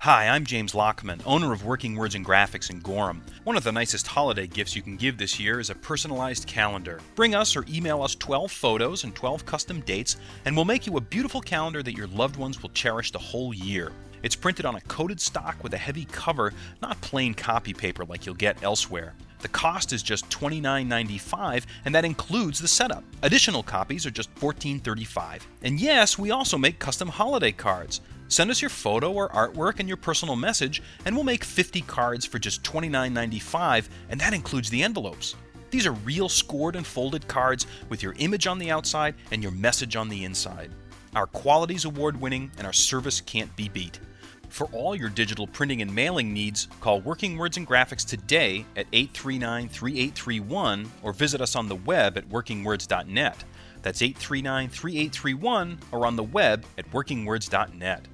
Hi, I'm James Lockman, owner of Working Words and Graphics in Gorham. One of the nicest holiday gifts you can give this year is a personalized calendar. Bring us or email us 12 photos and 12 custom dates, and we'll make you a beautiful calendar that your loved ones will cherish the whole year. It's printed on a coated stock with a heavy cover, not plain copy paper like you'll get elsewhere. The cost is just $29.95, and that includes the setup. Additional copies are just $14.35. And yes, we also make custom holiday cards. Send us your photo or artwork and your personal message, and we'll make 50 cards for just $29.95, and that includes the envelopes. These are real scored and folded cards with your image on the outside and your message on the inside. Our quality's award-winning, and our service can't be beat. For all your digital printing and mailing needs, call Working Words and Graphics today at 839-3831 or visit us on the web at workingwords.net. That's 839-3831 or on the web at workingwords.net.